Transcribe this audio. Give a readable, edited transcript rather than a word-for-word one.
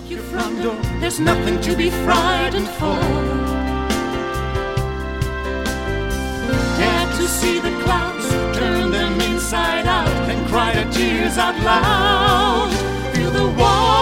your front door, there's nothing to be frightened for. Dare to see the clouds, turn them inside out, and cry their tears out loud. Feel the warmth